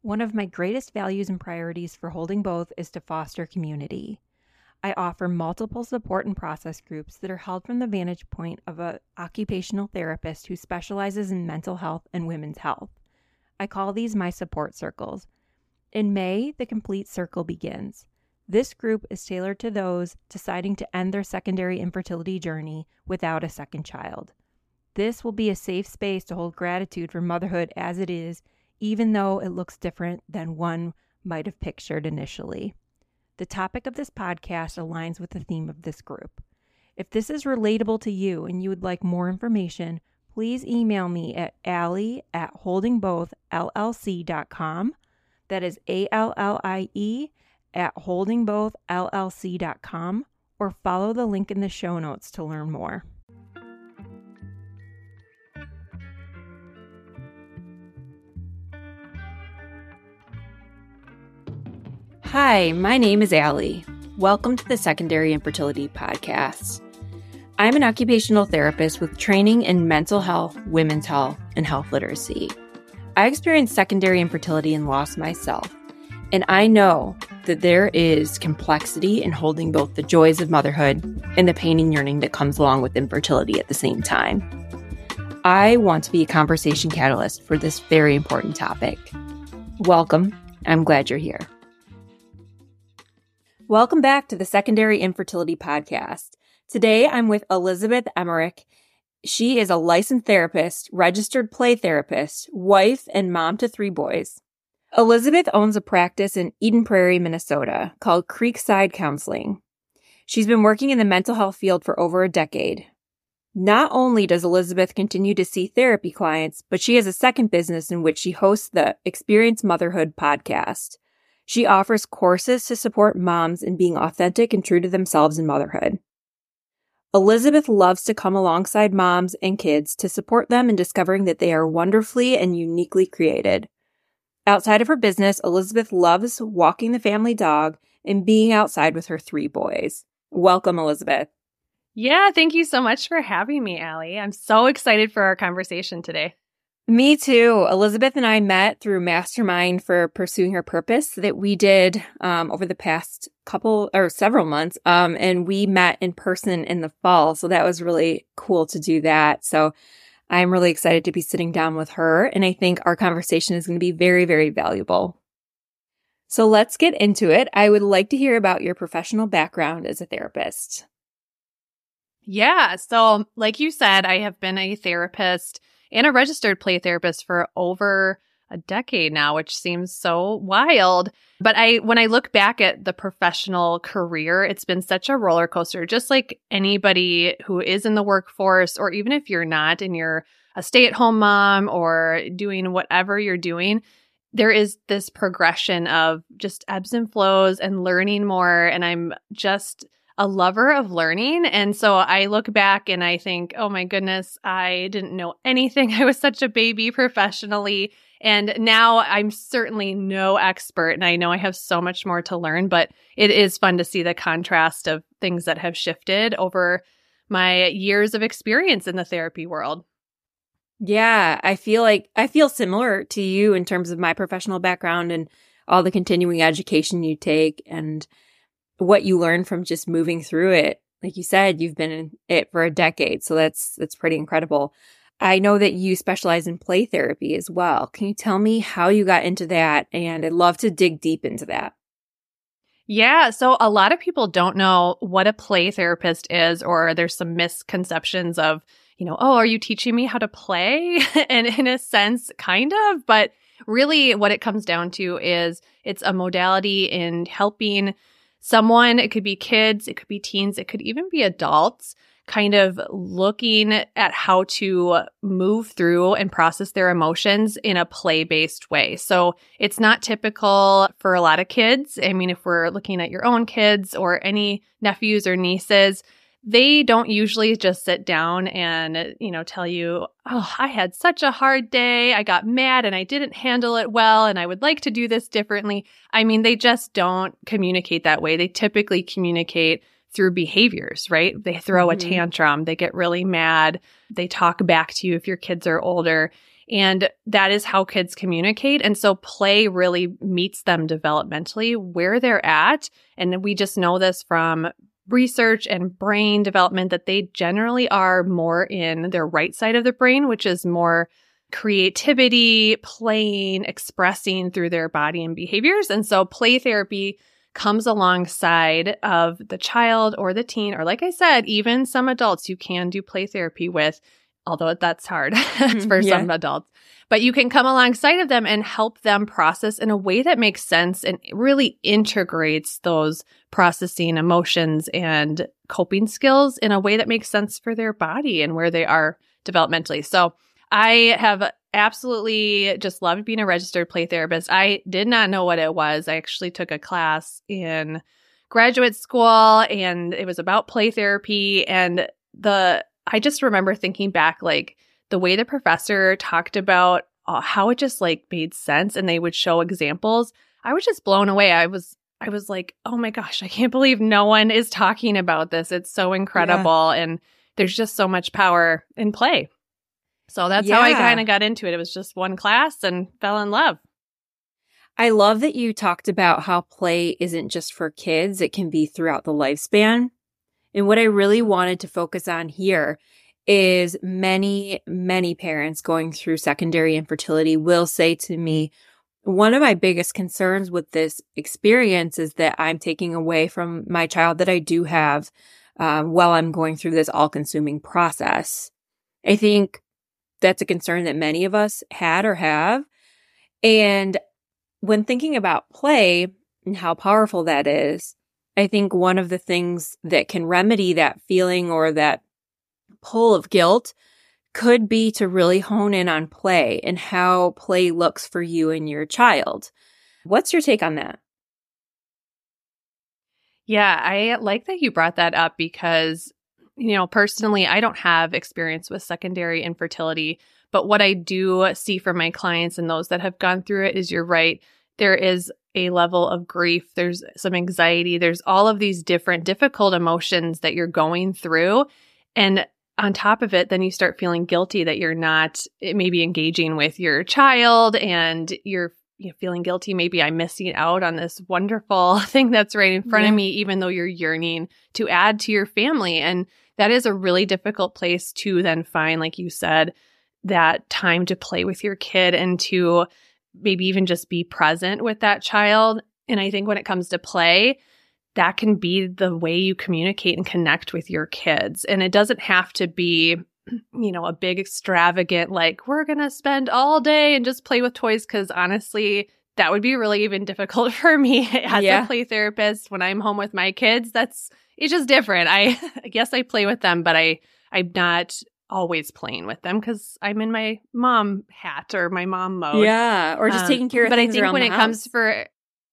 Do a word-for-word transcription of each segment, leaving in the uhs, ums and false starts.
One of my greatest values and priorities for Holding Both is to foster community. I offer multiple support and process groups that are held from the vantage point of an occupational therapist who specializes in mental health and women's health. I call these my support circles. In May, the Complete Circle begins. This group is tailored to those deciding to end their secondary infertility journey without a second child. This will be a safe space to hold gratitude for motherhood as it is, even though it looks different than one might have pictured initially. The topic of this podcast aligns with the theme of this group. If this is relatable to you and you would like more information, please email me at Allie at holding both L L C dot com. That is A L L I E at holding both L L C dot com, or follow the link in the show notes to learn more. Hi, my name is Allie. Welcome to the Secondary Infertility Podcast. I'm an occupational therapist with training in mental health, women's health, and health literacy. I experienced secondary infertility and loss myself, and I know that there is complexity in holding both the joys of motherhood and the pain and yearning that comes along with infertility at the same time. I want to be a conversation catalyst for this very important topic. Welcome. I'm glad you're here. Welcome back to the Secondary Infertility Podcast. Today, I'm with Elizabeth Emmerich. She is a licensed therapist, registered play therapist, wife, and mom to three boys. Elizabeth owns a practice in Eden Prairie, Minnesota, called Creekside Counseling. She's been working in the mental health field for over a decade. Not only does Elizabeth continue to see therapy clients, but she has a second business in which she hosts the Experience Motherhood podcast. She offers courses to support moms in being authentic and true to themselves in motherhood. Elizabeth loves to come alongside moms and kids to support them in discovering that they are wonderfully and uniquely created. Outside of her business, Elizabeth loves walking the family dog and being outside with her three boys. Welcome, Elizabeth. Yeah, thank you so much for having me, Allie. I'm so excited for our conversation today. Me too. Elizabeth and I met through Mastermind for Pursuing Her Purpose that we did um, over the past couple or several months. Um, and we met in person in the fall. So that was really cool to do that. So I'm really excited to be sitting down with her. And I think our conversation is going to be very, very valuable. So let's get into it. I would like to hear about your professional background as a therapist. Yeah. So like you said, I have been a therapist and a registered play therapist for over a decade now, which seems so wild. But I, when I look back at the professional career, it's been such a roller coaster, just like anybody who is in the workforce, or even if you're not and you're a stay-at-home mom or doing whatever you're doing, there is this progression of just ebbs and flows and learning more. And I'm just a lover of learning. And so I look back and I think, oh my goodness, I didn't know anything. I was such a baby professionally. And now I'm certainly no expert. And I know I have so much more to learn, but it is fun to see the contrast of things that have shifted over my years of experience in the therapy world. Yeah, I feel like I feel similar to you in terms of my professional background and all the continuing education you take and what you learn from just moving through it. Like you said, you've been in it for a decade, so that's that's pretty incredible. I know that you specialize in play therapy as well. Can you tell me how you got into that? And I'd love to dig deep into that. Yeah, so a lot of people don't know what a play therapist is, or there's some misconceptions of, you know, oh, are you teaching me how to play? And in a sense, kind of, but really what it comes down to is it's a modality in helping someone, it could be kids, it could be teens, it could even be adults, kind of looking at how to move through and process their emotions in a play-based way. So it's not typical for a lot of kids. I mean, if we're looking at your own kids or any nephews or nieces, they don't usually just sit down and, you know, tell you, oh, I had such a hard day. I got mad and I didn't handle it well and I would like to do this differently. I mean, they just don't communicate that way. They typically communicate through behaviors, right? They throw mm-hmm. a tantrum. They get really mad. They talk back to you if your kids are older. And that is how kids communicate. And so play really meets them developmentally where they're at. And we just know this from research and brain development that they generally are more in their right side of the brain, which is more creativity, playing, expressing through their body and behaviors. And so play therapy comes alongside of the child or the teen, or like I said, even some adults you can do play therapy with, although that's hard for yeah. some adults. But you can come alongside of them and help them process in a way that makes sense and really integrates those processing emotions and coping skills in a way that makes sense for their body and where they are developmentally. So I have absolutely just loved being a registered play therapist. I did not know what it was. I actually took a class in graduate school and it was about play therapy. And the I just remember thinking back, like the way the professor talked about uh, how it just like made sense and they would show examples. I was just blown away. I was I was like, oh my gosh, I can't believe no one is talking about this. It's so incredible. Yeah. And there's just so much power in play. So that's yeah. how I kind of got into it. It was just one class and fell in love. I love that you talked about how play isn't just for kids. It can be throughout the lifespan. And what I really wanted to focus on here is many, many parents going through secondary infertility will say to me, one of my biggest concerns with this experience is that I'm taking away from my child that I do have um, while I'm going through this all-consuming process. I think that's a concern that many of us had or have. And when thinking about play and how powerful that is, I think one of the things that can remedy that feeling or that pull of guilt could be to really hone in on play and how play looks for you and your child. What's your take on that? Yeah, I like that you brought that up because, you know, personally, I don't have experience with secondary infertility, but what I do see from my clients and those that have gone through it is you're right. There is a level of grief. There's some anxiety. There's all of these different difficult emotions that you're going through. And on top of it, then you start feeling guilty that you're not maybe engaging with your child and you're you know, feeling guilty. Maybe I'm missing out on this wonderful thing that's right in front yeah. of me, even though you're yearning to add to your family. And that is a really difficult place to then find, like you said, that time to play with your kid and to maybe even just be present with that child. And I think when it comes to play, that can be the way you communicate and connect with your kids. And it doesn't have to be, you know, a big extravagant, like, we're going to spend all day and just play with toys. Because honestly, that would be really even difficult for me as yeah. a play therapist when I'm home with my kids. That's, it's just different. I, I guess I play with them, but I, I'm not always playing with them because I'm in my mom hat or my mom mode. Yeah. Or just um, taking care of but things I think around when the it house. comes for,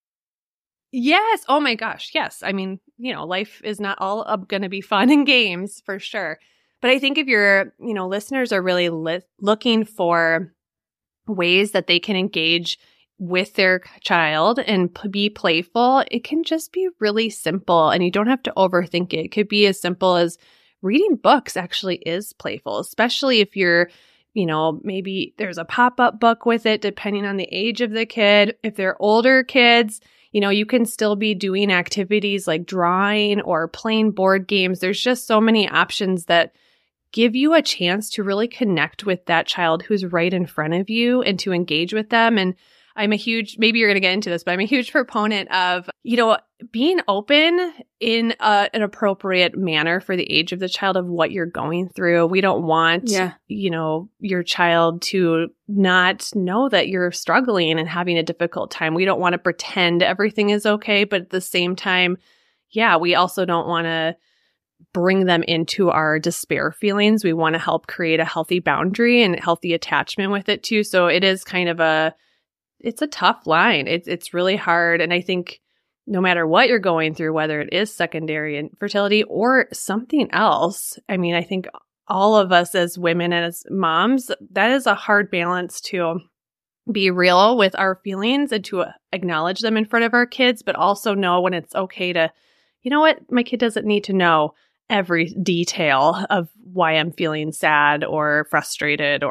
yes. Oh my gosh. Yes. I mean, you know, life is not all going to be fun and games for sure. But I think if your, you know, listeners are really li- looking for ways that they can engage with their child and p- be playful, it can just be really simple and you don't have to overthink it. It could be as simple as reading books actually is playful, especially if you're, you know, maybe there's a pop-up book with it, depending on the age of the kid. If they're older kids, you know, you can still be doing activities like drawing or playing board games. There's just so many options that give you a chance to really connect with that child who's right in front of you and to engage with them. And I'm a huge, maybe you're going to get into this, but I'm a huge proponent of, you know, being open in a, an appropriate manner for the age of the child of what you're going through. We don't want, yeah. you know, your child to not know that you're struggling and having a difficult time. We don't want to pretend everything is okay, but at the same time, yeah, we also don't want to bring them into our despair feelings. We want to help create a healthy boundary and healthy attachment with it too. So it is kind of a, it's a tough line. It's it's really hard. And I think no matter what you're going through, whether it is secondary infertility or something else, I mean, I think all of us as women and as moms, that is a hard balance to be real with our feelings and to acknowledge them in front of our kids, but also know when it's okay to, you know what, my kid doesn't need to know every detail of why I'm feeling sad or frustrated or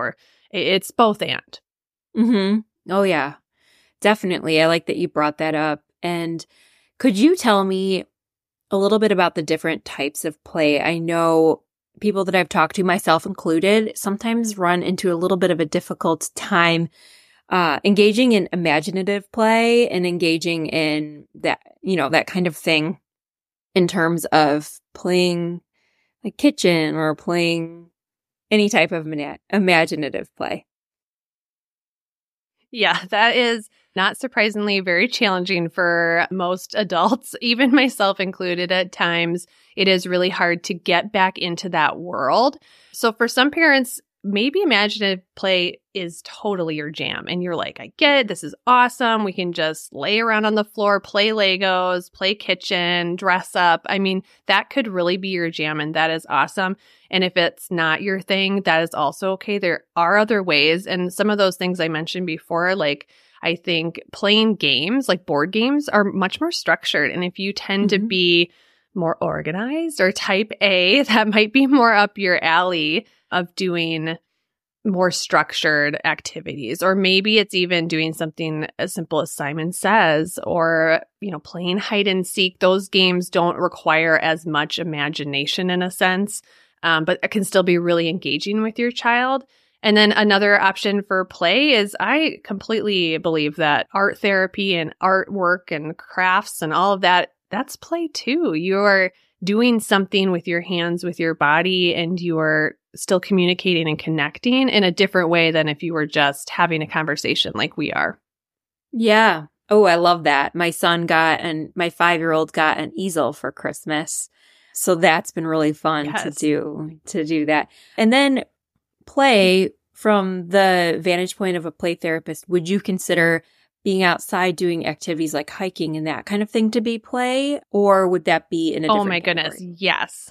It's both and. Mm-hmm. Oh, yeah, definitely. I like that you brought that up. And could you tell me a little bit about the different types of play? I know people that I've talked to, myself included, sometimes run into a little bit of a difficult time uh, engaging in imaginative play and engaging in that, you know, that kind of thing in terms of playing like kitchen or playing any type of ima- imaginative play. Yeah, that is not surprisingly very challenging for most adults, even myself included at times. It is really hard to get back into that world. So for some parents, maybe imaginative play is totally your jam. And you're like, I get it. This is awesome. We can just lay around on the floor, play Legos, play kitchen, dress up. I mean, that could really be your jam. And that is awesome. And if it's not your thing, that is also okay. There are other ways. And some of those things I mentioned before, like I think playing games, like board games, are much more structured. And if you tend mm-hmm. to be more organized or type A, that might be more up your alley of doing more structured activities. Or maybe it's even doing something as simple as Simon Says, or, you know, playing hide and seek. Those games don't require as much imagination in a sense, um, but it can still be really engaging with your child. And then another option for play is I completely believe that art therapy and artwork and crafts and all of that, that's play too. You're doing something with your hands, with your body, and you're still communicating and connecting in a different way than if you were just having a conversation like we are. Yeah. Oh, I love that. My son got, and my five-year-old got an easel for Christmas. So that's been really fun yes. to do, to do that. And then play from the vantage point of a play therapist, would you consider being outside doing activities like hiking and that kind of thing to be play? Or would that be in a different Oh my category? goodness. Yes.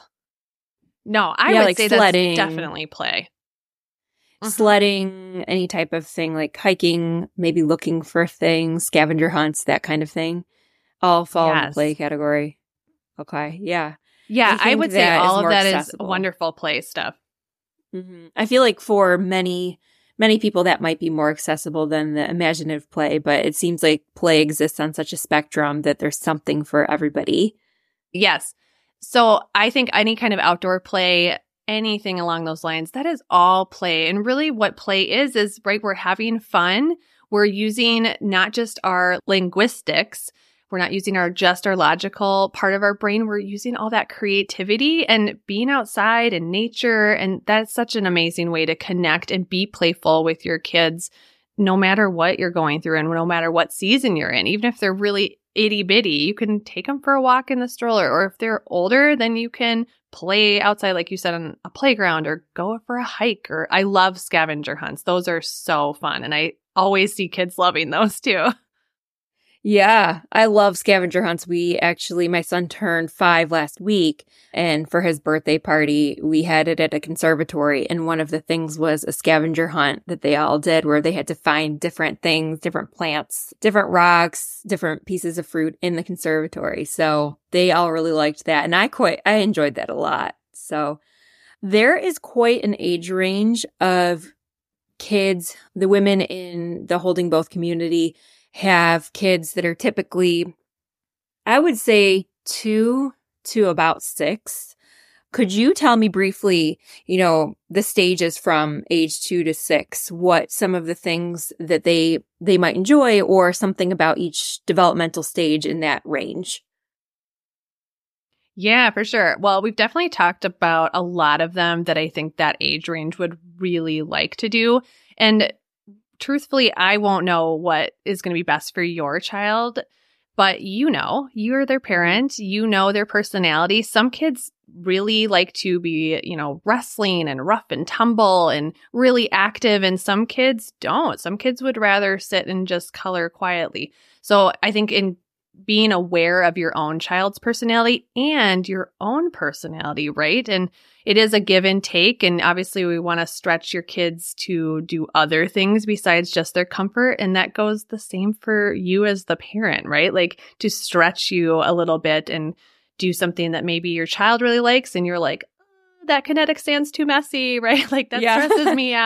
No, I yeah, would like say sledding, that's definitely play. Mm-hmm. Sledding, any type of thing like hiking, maybe looking for things, scavenger hunts, that kind of thing. All fall yes. in the play category. Okay. Yeah. Yeah, I, I would say all of that accessible. Is wonderful play stuff. Mm-hmm. I feel like for many, many people that might be more accessible than the imaginative play, but it seems like play exists on such a spectrum that there's something for everybody. Yes. So I think any kind of outdoor play, anything along those lines, that is all play. And really what play is, is right, we're having fun. We're using not just our linguistics. We're not using our just our logical part of our brain. We're using all that creativity and being outside in nature. And that's such an amazing way to connect and be playful with your kids, no matter what you're going through and no matter what season you're in. Even if they're really itty bitty, you can take them for a walk in the stroller. Or if they're older, then you can play outside, like you said, on a playground or go for a hike. Or I love scavenger hunts. Those are so fun. And I always see kids loving those too. Yeah, I love scavenger hunts. We actually, my son turned five last week, and for his birthday party, we had it at a conservatory, and one of the things was a scavenger hunt that they all did where they had to find different things, different plants, different rocks, different pieces of fruit in the conservatory. So they all really liked that, and I quite, I enjoyed that a lot. So there is quite an age range of kids. The women in the Holding Both community have kids that are typically, I would say, two to about six. Could you tell me briefly, you know, the stages from age two to six, what some of the things that they they might enjoy, or something about each developmental stage in that range? Yeah, for sure. Well, we've definitely talked about a lot of them that I think that age range would really like to do. And truthfully, I won't know what is going to be best for your child, but you know, you're their parent, you know their personality. Some kids really like to be, you know, wrestling and rough and tumble and really active, and some kids don't. Some kids would rather sit and just color quietly. So I think in being aware of your own child's personality and your own personality, right? And it is a give and take. And obviously we want to stretch your kids to do other things besides just their comfort. And that goes the same for you as the parent, right? Like to stretch you a little bit and do something that maybe your child really likes. And you're like, oh, that kinetic sand's too messy, right? Like that yeah. stresses me out.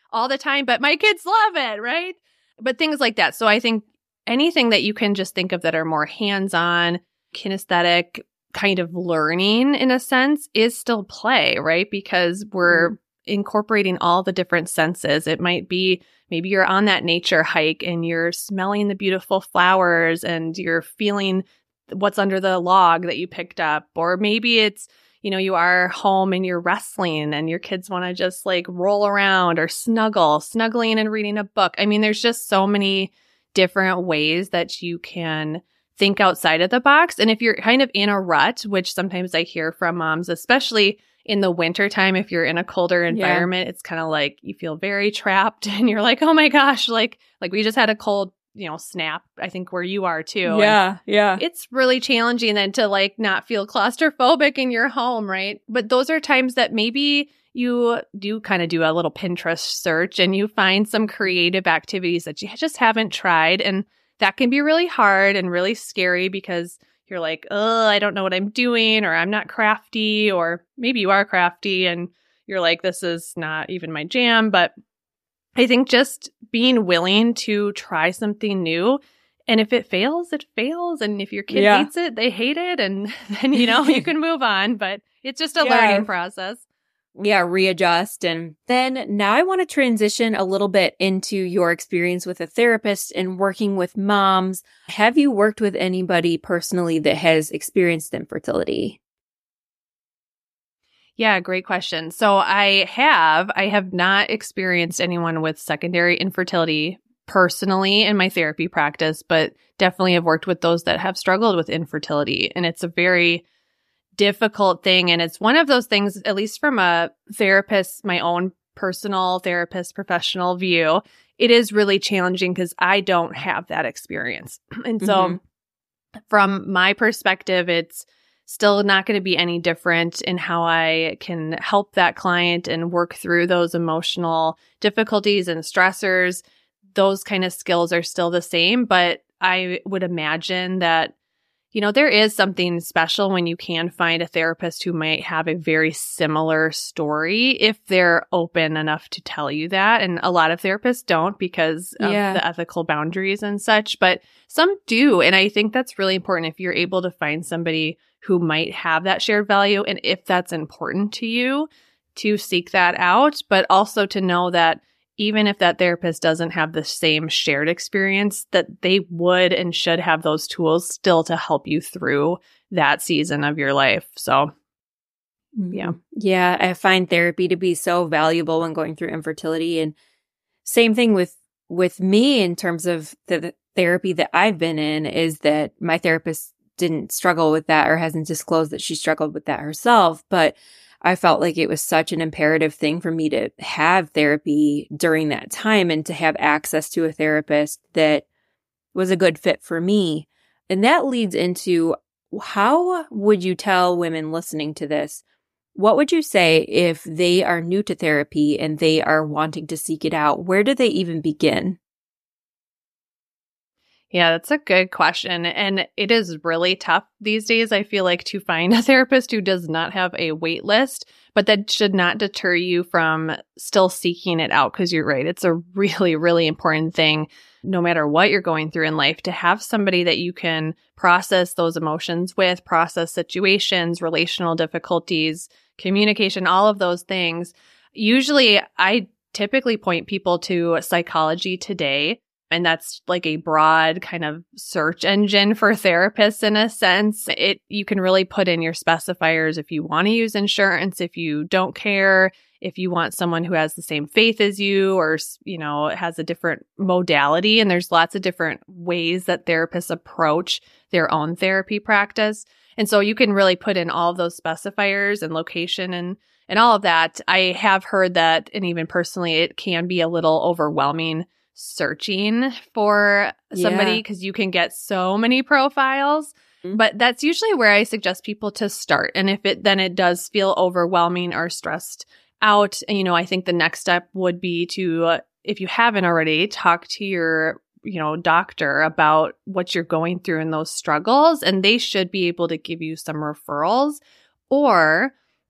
all the time, but my kids love it, right? But things like that. So I think anything that you can just think of that are more hands-on, kinesthetic kind of learning in a sense is still play, right? Because we're mm. incorporating all the different senses. It might be maybe you're on that nature hike and you're smelling the beautiful flowers and you're feeling what's under the log that you picked up. Or maybe it's, you know, you are home and you're wrestling and your kids want to just like roll around or snuggle, snuggling and reading a book. I mean, there's just so many different ways that you can think outside of the box. And if you're kind of in a rut, which sometimes I hear from moms, especially in the wintertime, if you're in a colder environment, yeah. it's kind of like you feel very trapped and you're like, oh my gosh, like, like we just had a cold, you know, snap, I think where you are too. Yeah. And yeah. It's really challenging then to like not feel claustrophobic in your home, right? But those are times that maybe you do kind of do a little Pinterest search and you find some creative activities that you just haven't tried. And that can be really hard and really scary because you're like, oh, I don't know what I'm doing, or I'm not crafty, or maybe you are crafty and you're like, this is not even my jam. But I think just being willing to try something new. And if it fails, it fails. And if your kid yeah. hates it, they hate it. And then, you know, you can move on. But it's just a yeah. learning process. Yeah, readjust. And then now I want to transition a little bit into your experience with a therapist and working with moms. Have you worked with anybody personally that has experienced infertility? Yeah, great question. So I have, I have not experienced anyone with secondary infertility personally in my therapy practice, but definitely have worked with those that have struggled with infertility. And it's a very difficult thing. And it's one of those things, at least from a therapist, my own personal therapist, professional view, it is really challenging because I don't have that experience. And so mm-hmm. from my perspective, it's still not going to be any different in how I can help that client and work through those emotional difficulties and stressors. Those kind of skills are still the same, but I would imagine that, you know, there is something special when you can find a therapist who might have a very similar story if they're open enough to tell you that. And a lot of therapists don't because of yeah. the ethical boundaries and such, but some do. And I think that's really important if you're able to find somebody who might have that shared value. And if that's important to you, to seek that out, but also to know that even if that therapist doesn't have the same shared experience, that they would and should have those tools still to help you through that season of your life. So, yeah. Yeah, I find therapy to be so valuable when going through infertility. And same thing with, with me in terms of the, the therapy that I've been in is that my therapist didn't struggle with that or hasn't disclosed that she struggled with that herself. But I felt like it was such an imperative thing for me to have therapy during that time and to have access to a therapist that was a good fit for me. And that leads into, how would you tell women listening to this? What would you say if they are new to therapy and they are wanting to seek it out? Where do they even begin? Yeah, that's a good question. And it is really tough these days, I feel like, to find a therapist who does not have a wait list, but that should not deter you from still seeking it out. Because you're right, it's a really, really important thing, no matter what you're going through in life, to have somebody that you can process those emotions with, process situations, relational difficulties, communication, all of those things. Usually, I typically point people to Psychology Today. And that's like a broad kind of search engine for therapists in a sense. It you can really put in your specifiers if you want to use insurance, if you don't care, if you want someone who has the same faith as you or, you know, has a different modality. And there's lots of different ways that therapists approach their own therapy practice. And so you can really put in all of those specifiers and location and and all of that. I have heard that, and even personally, it can be a little overwhelming searching for somebody because yeah. you can get so many profiles, mm-hmm. but that's usually where I suggest people to start. And if it, then it does feel overwhelming or stressed out, and, you know, I think the next step would be to, uh, if you haven't already, talk to your, you know, doctor about what you're going through in those struggles, and they should be able to give you some referrals. Or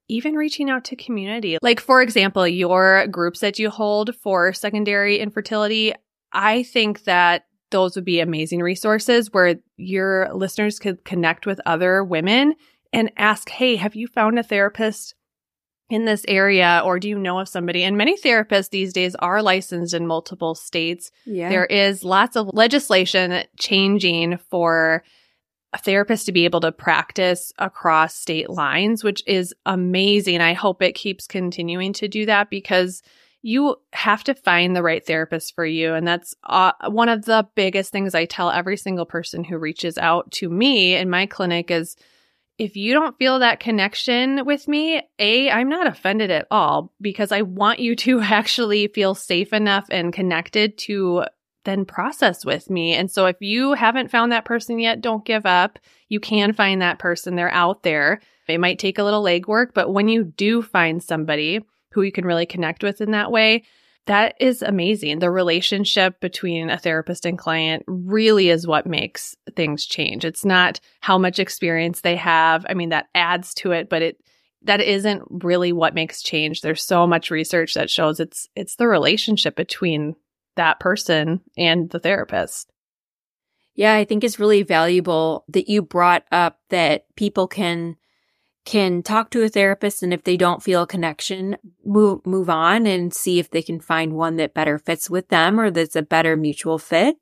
even reaching out to community. Like, for example, your groups that you hold for secondary infertility, I think that those would be amazing resources where your listeners could connect with other women and ask, hey, have you found a therapist in this area, or do you know of somebody? And many therapists these days are licensed in multiple states. Yeah. There is lots of legislation changing for a therapist to be able to practice across state lines, which is amazing. I hope it keeps continuing to do that because you have to find the right therapist for you. And that's uh, one of the biggest things I tell every single person who reaches out to me in my clinic is, if you don't feel that connection with me, A, I'm not offended at all because I want you to actually feel safe enough and connected to then process with me. And so if you haven't found that person yet, don't give up. You can find that person. They're out there. It might take a little legwork, but when you do find somebody who you can really connect with in that way, that is amazing. The relationship between a therapist and client really is what makes things change. It's not how much experience they have. I mean, that adds to it, but it that isn't really what makes change. There's so much research that shows it's it's the relationship between that person and the therapist. Yeah, I think it's really valuable that you brought up that people can can talk to a therapist, and if they don't feel a connection, move move on and see if they can find one that better fits with them or that's a better mutual fit.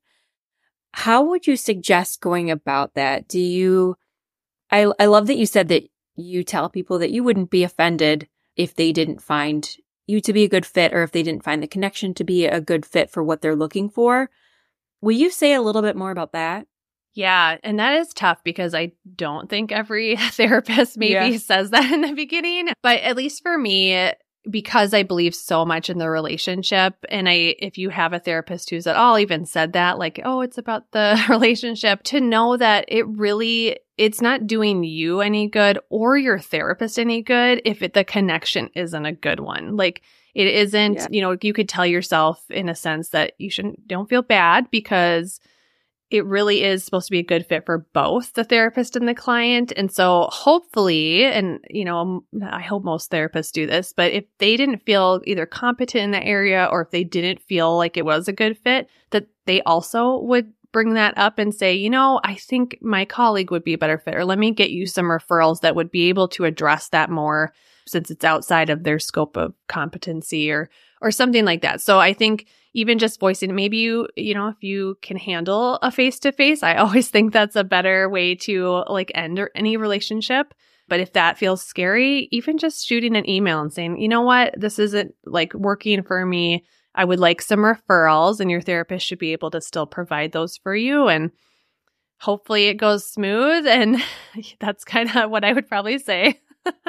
How would you suggest going about that? Do you I I love that you said that you tell people that you wouldn't be offended if they didn't find you to be a good fit or if they didn't find the connection to be a good fit for what they're looking for. Will you say a little bit more about that? Yeah, and that is tough because I don't think every therapist maybe Yeah. says that in the beginning. But at least for me, because I believe so much in the relationship, and I, if you have a therapist who's at all even said that, like, oh, it's about the relationship, to know that it really, it's not doing you any good or your therapist any good if it, the connection isn't a good one. Like, it isn't, Yeah. you know, you could tell yourself in a sense that you shouldn't, don't feel bad because it really is supposed to be a good fit for both the therapist and the client. And so hopefully, and you know, I hope most therapists do this, but if they didn't feel either competent in that area or if they didn't feel like it was a good fit, that they also would bring that up and say, you know, I think my colleague would be a better fit, or let me get you some referrals that would be able to address that more since it's outside of their scope of competency or or something like that. So I think even just voicing, maybe you, you know, if you can handle a face-to-face, I always think that's a better way to like end or any relationship. But if that feels scary, even just shooting an email and saying, you know what, this isn't like working for me. I would like some referrals, and your therapist should be able to still provide those for you. And hopefully it goes smooth. And that's kind of what I would probably say.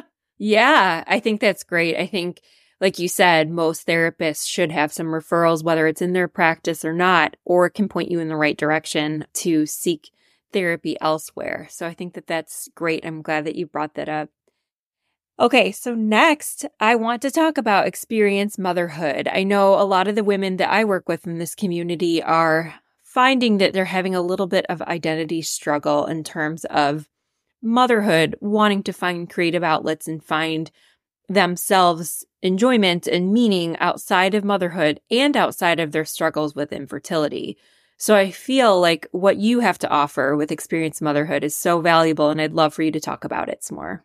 Yeah, I think that's great. I think, like you said, most therapists should have some referrals, whether it's in their practice or not, or can point you in the right direction to seek therapy elsewhere. So I think that that's great. I'm glad that you brought that up. Okay, so next, I want to talk about experienced motherhood. I know a lot of the women that I work with in this community are finding that they're having a little bit of identity struggle in terms of motherhood, wanting to find creative outlets and find themselves enjoyment and meaning outside of motherhood and outside of their struggles with infertility. So I feel like what you have to offer with experienced motherhood is so valuable, and I'd love for you to talk about it some more.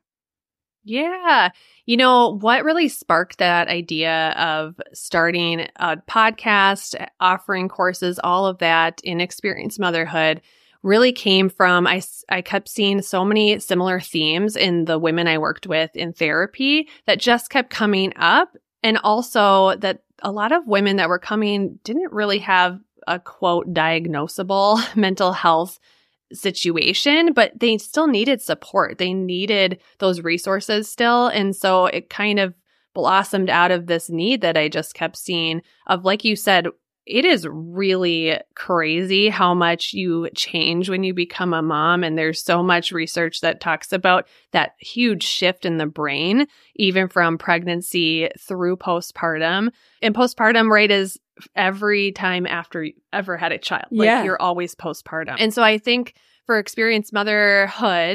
Yeah. You know, what really sparked that idea of starting a podcast, offering courses, all of that in experienced motherhood really came from, I, I kept seeing so many similar themes in the women I worked with in therapy that just kept coming up. And also that a lot of women that were coming didn't really have a quote diagnosable mental health situation, but they still needed support. They needed those resources still. And so it kind of blossomed out of this need that I just kept seeing of, like you said, it is really crazy how much you change when you become a mom. And there's so much research that talks about that huge shift in the brain, even from pregnancy through postpartum. And postpartum, right, is every time after you ever had a child. Like Yeah. you're always postpartum. And so I think for experienced motherhood,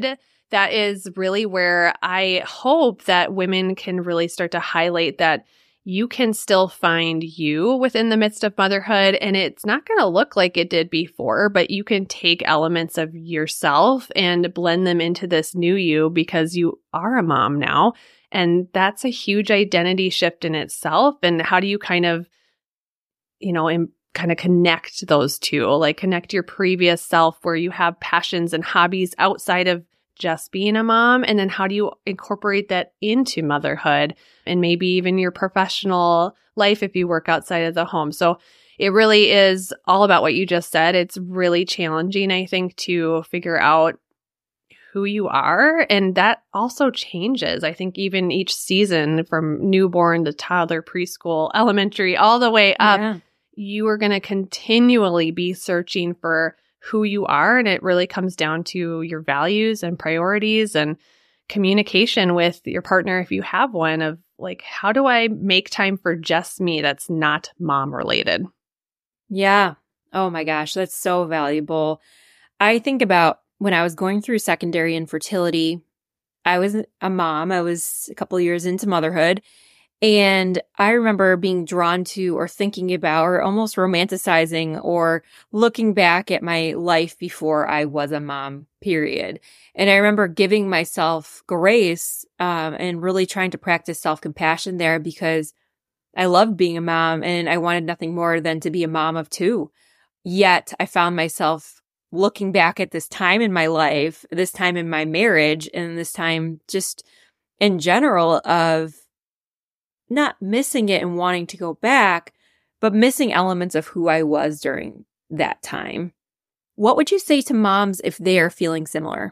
that is really where I hope that women can really start to highlight that you can still find you within the midst of motherhood. And it's not going to look like it did before, but you can take elements of yourself and blend them into this new you because you are a mom now. And that's a huge identity shift in itself. And how do you kind of, you know, in, kind of connect those two, like connect your previous self where you have passions and hobbies outside of just being a mom? And then how do you incorporate that into motherhood and maybe even your professional life if you work outside of the home? So it really is all about what you just said. It's really challenging, I think, to figure out who you are. And that also changes. I think even each season from newborn to toddler, preschool, elementary, all the way up, yeah. you are going to continually be searching for who you are. And it really comes down to your values and priorities and communication with your partner, if you have one, of like, how do I make time for just me that's not mom related? Yeah. Oh my gosh, that's so valuable. I think about when I was going through secondary infertility, I was a mom. I was a couple of years into motherhood. And I remember being drawn to or thinking about or almost romanticizing or looking back at my life before I was a mom, period. And I remember giving myself grace um, and really trying to practice self-compassion there because I loved being a mom and I wanted nothing more than to be a mom of two. Yet I found myself looking back at this time in my life, this time in my marriage, and this time just in general of not missing it and wanting to go back, but missing elements of who I was during that time. What would you say to moms if they are feeling similar?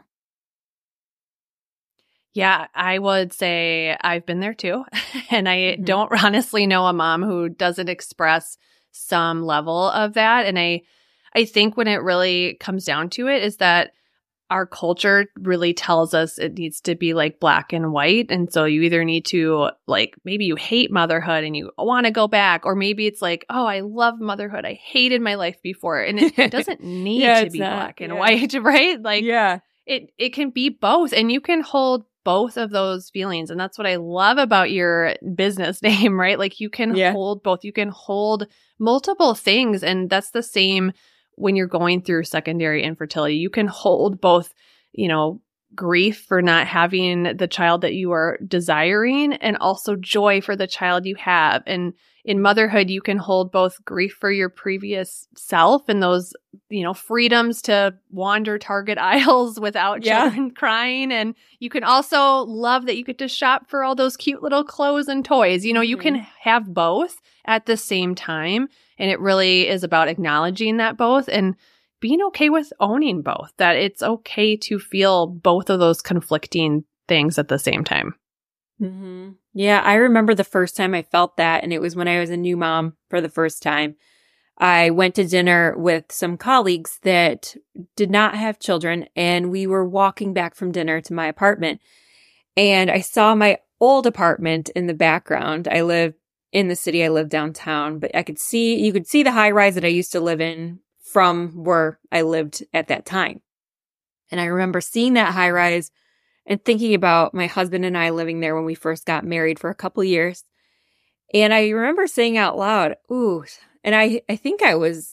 Yeah, I would say I've been there too. And I Mm-hmm. don't honestly know a mom who doesn't express some level of that. And I, I think when it really comes down to it is that our culture really tells us it needs to be like black and white. And so you either need to like, maybe you hate motherhood and you want to go back, or maybe it's like, oh, I love motherhood. I hated my life before. And it, it doesn't need yeah, to be not, black and yeah. white, right? Like yeah. it, it can be both, and you can hold both of those feelings. And that's what I love about your business name, right? Like you can yeah. hold both, you can hold multiple things. And that's the same when you're going through secondary infertility. You can hold both, you know, grief for not having the child that you are desiring and also joy for the child you have. And in motherhood, you can hold both grief for your previous self and those, you know, freedoms to wander Target aisles without Yeah. children crying. And you can also love that you get to shop for all those cute little clothes and toys. You know, you Mhm. can have both at the same time. And it really is about acknowledging that both and being okay with owning both, that it's okay to feel both of those conflicting things at the same time. Mm-hmm. Yeah, I remember the first time I felt that, and it was when I was a new mom for the first time. I went to dinner with some colleagues that did not have children, and we were walking back from dinner to my apartment. And I saw my old apartment in the background. I live in the city. I live downtown, but I could see, you could see the high rise that I used to live in from where I lived at that time. And I remember seeing that high rise and thinking about my husband and I living there when we first got married for a couple years. And I remember saying out loud, ooh, and I, I think I was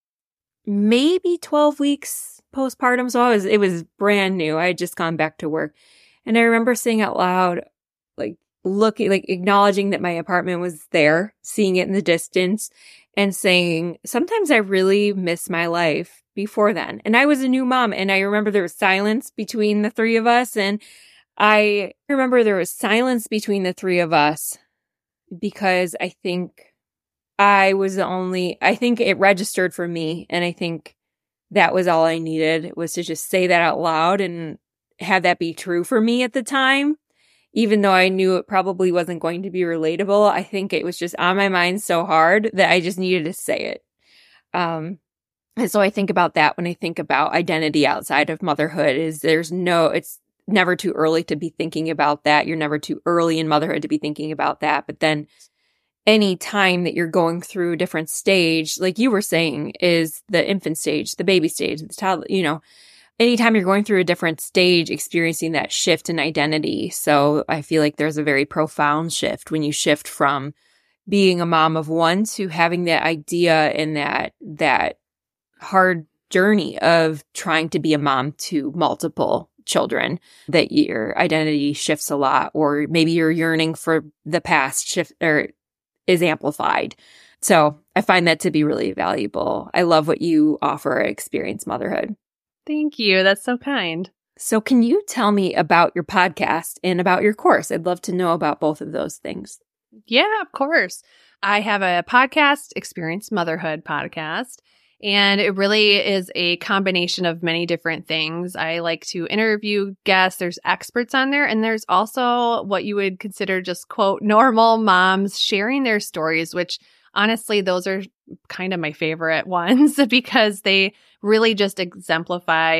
maybe twelve weeks postpartum. So I was, it was brand new. I had just gone back to work. And I remember saying out loud, like looking, like acknowledging that my apartment was there, seeing it in the distance and saying, sometimes I really miss my life before then. And I was a new mom. And I remember there was silence between the three of us. And I remember there was silence between the three of us because I think I was the only, I think it registered for me. And I think that was all I needed, was to just say that out loud and have that be true for me at the time. Even though I knew it probably wasn't going to be relatable, I think it was just on my mind so hard that I just needed to say it. Um, and so I think about that when I think about identity outside of motherhood, is there's no, it's never too early to be thinking about that. You're never too early in motherhood to be thinking about that. But then any time that you're going through a different stage, like you were saying, is the infant stage, the baby stage, the child, you know, anytime you're going through a different stage, experiencing that shift in identity. So I feel like there's a very profound shift when you shift from being a mom of one to having that idea and that that hard journey of trying to be a mom to multiple children, that your identity shifts a lot, or maybe your yearning for the past shift or is amplified. So I find that to be really valuable. I love what you offer at Experience Motherhood. Thank you. That's so kind. So can you tell me about your podcast and about your course? I'd love to know about both of those things. Yeah, of course. I have a podcast, Experience Motherhood podcast, and it really is a combination of many different things. I like to interview guests. There's experts on there, and there's also what you would consider just, quote, normal moms sharing their stories, which honestly, those are kind of my favorite ones because they really just exemplify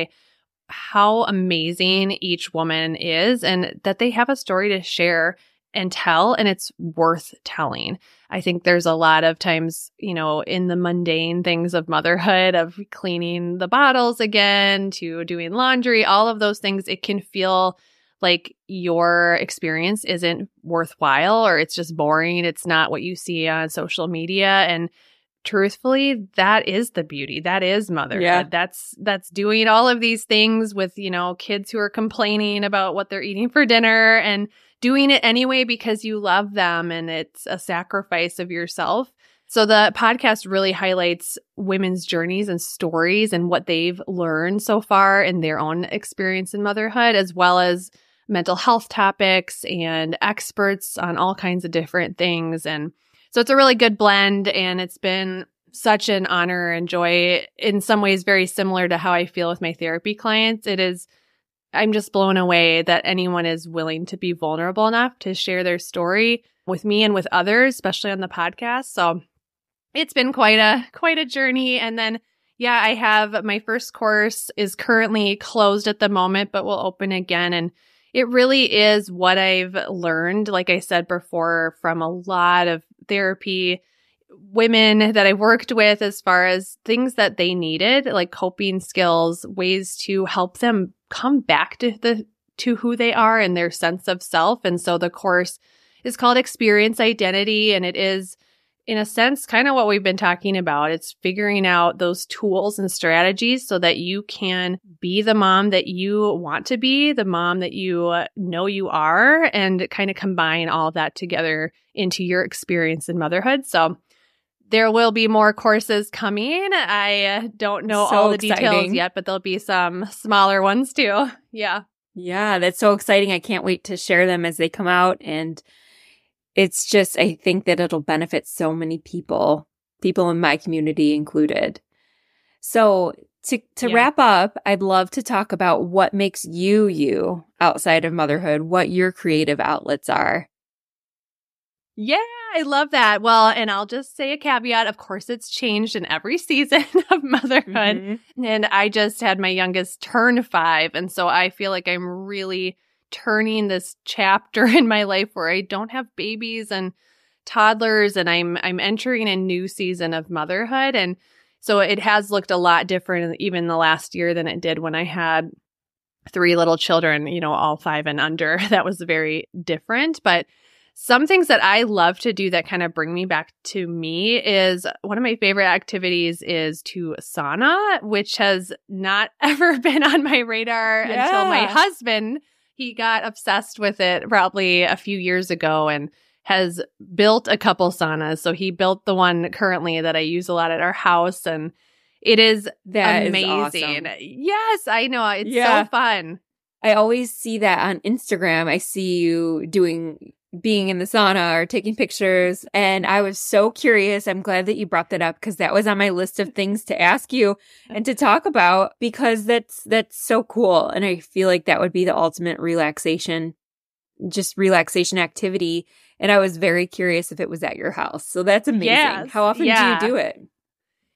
how amazing each woman is and that they have a story to share and tell, and it's worth telling. I think there's a lot of times, you know, in the mundane things of motherhood, of cleaning the bottles again, to doing laundry, all of those things, it can feel like your experience isn't worthwhile or it's just boring. It's not what you see on social media. And truthfully, that is the beauty. That is motherhood. Yeah. That's that's doing all of these things with, you know, kids who are complaining about what they're eating for dinner and doing it anyway because you love them and it's a sacrifice of yourself. So the podcast really highlights women's journeys and stories and what they've learned so far in their own experience in motherhood, as well as mental health topics and experts on all kinds of different things. And so it's a really good blend, and it's been such an honor and joy, in some ways very similar to how I feel with my therapy clients. It is, I'm just blown away that anyone is willing to be vulnerable enough to share their story with me and with others, especially on the podcast. So it's been quite a quite a journey. And then, yeah, I have my first course is currently closed at the moment, but will open again. And it really is what I've learned, like I said before, from a lot of therapy women that I worked with, as far as things that they needed, like coping skills, ways to help them come back to the to who they are and their sense of self. And so the course is called Experience Identity, and it is, in a sense, kind of what we've been talking about. It's figuring out those tools and strategies so that you can be the mom that you want to be, the mom that you know you are, and kind of combine all of that together into your experience in motherhood. So there will be more courses coming. I don't know So all the exciting. details yet, but there'll be some smaller ones too. Yeah. Yeah, that's so exciting. I can't wait to share them as they come out. And it's just, I think that it'll benefit so many people, people in my community included. So to to Yeah. wrap up, I'd love to talk about what makes you you outside of motherhood, what your creative outlets are. Yeah, I love that. Well, and I'll just say a caveat. Of course, it's changed in every season of motherhood. Mhm. And I just had my youngest turn five. And so I feel like I'm really turning this chapter in my life where I don't have babies and toddlers, and I'm I'm entering a new season of motherhood. And so it has looked a lot different even the last year than it did when I had three little children, you know, all five and under. That was very different. But some things that I love to do that kind of bring me back to me is, one of my favorite activities is to sauna, which has not ever been on my radar until my Yeah. husband, he got obsessed with it probably a few years ago and has built a couple saunas. So he built the one currently that I use a lot at our house, and it is That is amazing. awesome. Yes, I know. It's Yeah. so fun. I always see that on Instagram. I see you doing being in the sauna or taking pictures. And I was so curious. I'm glad that you brought that up, because that was on my list of things to ask you and to talk about, because that's that's so cool. And I feel like that would be the ultimate relaxation, just relaxation activity. And I was very curious if it was at your house. So that's amazing. Yes, How often yeah. do you do it?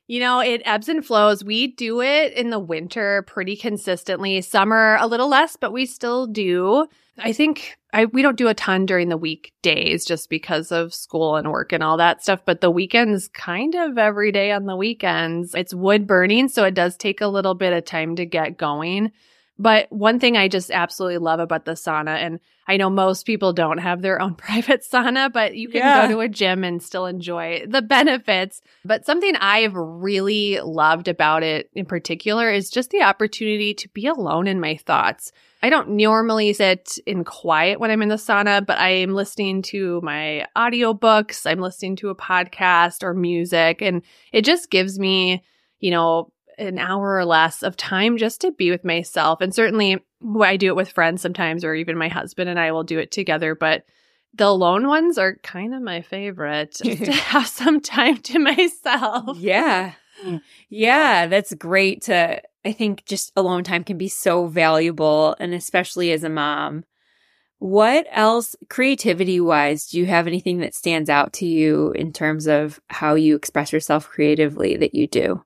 You know, it ebbs and flows. We do it in the winter pretty consistently. Summer, a little less, but we still do. I think I we don't do a ton during the weekdays just because of school and work and all that stuff. But the weekends, kind of every day on the weekends. It's wood burning, so it does take a little bit of time to get going. But one thing I just absolutely love about the sauna, and I know most people don't have their own private sauna, but you can Yeah. go to a gym and still enjoy the benefits. But something I've really loved about it in particular is just the opportunity to be alone in my thoughts. I don't normally sit in quiet when I'm in the sauna, but I am listening to my audiobooks, I'm listening to a podcast or music, and it just gives me, you know, an hour or less of time just to be with myself. And certainly I do it with friends sometimes, or even my husband and I will do it together. But the alone ones are kind of my favorite, just to have some time to myself. Yeah. Yeah, that's great to, I think just alone time can be so valuable, and especially as a mom. What else, creativity wise, do you have anything that stands out to you in terms of how you express yourself creatively that you do?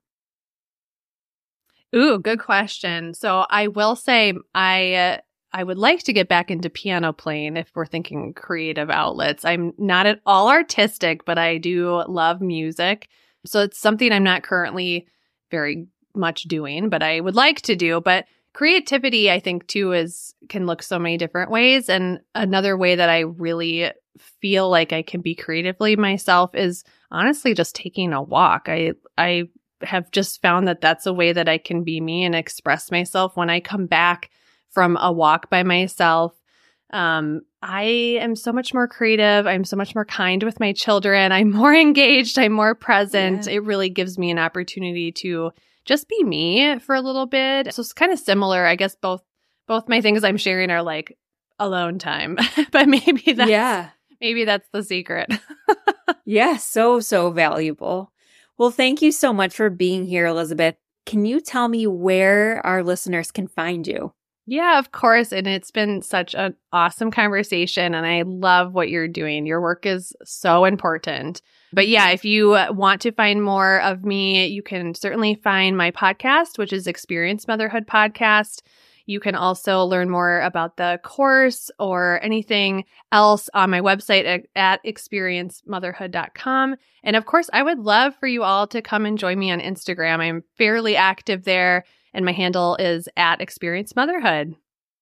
Ooh, good question. So I will say I uh, I would like to get back into piano playing if we're thinking creative outlets. I'm not at all artistic, but I do love music. So it's something I'm not currently very much doing, but I would like to do. But creativity, I think, too, is can look so many different ways. And another way that I really feel like I can be creatively myself is honestly just taking a walk. I I have just found that that's a way that I can be me and express myself when I come back from a walk by myself. Um, I am so much more creative. I'm so much more kind with my children. I'm more engaged. I'm more present. Yeah. It really gives me an opportunity to just be me for a little bit. So it's kind of similar. I guess both both my things I'm sharing are like alone time, but maybe that's Yeah. maybe that's the secret. Yeah, so, so valuable. Well, thank you so much for being here, Elizabeth. Can you tell me where our listeners can find you? Yeah, of course. And it's been such an awesome conversation. And I love what you're doing. Your work is so important. But yeah, if you want to find more of me, you can certainly find my podcast, which is Experience Motherhood Podcast. You can also learn more about the course or anything else on my website at, at experience motherhood dot com. And of course, I would love for you all to come and join me on Instagram. I'm fairly active there, and my handle is at Experience Motherhood.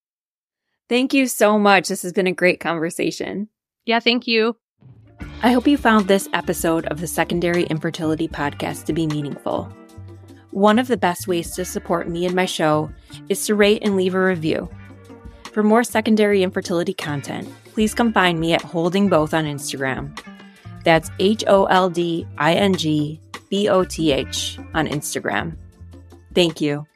Thank you so much. This has been a great conversation. Yeah, thank you. I hope you found this episode of the Secondary Infertility Podcast to be meaningful. One of the best ways to support me and my show is to rate and leave a review. For more secondary infertility content, please come find me at Holding Both on Instagram. That's H O L D I N G B O T H on Instagram. Thank you.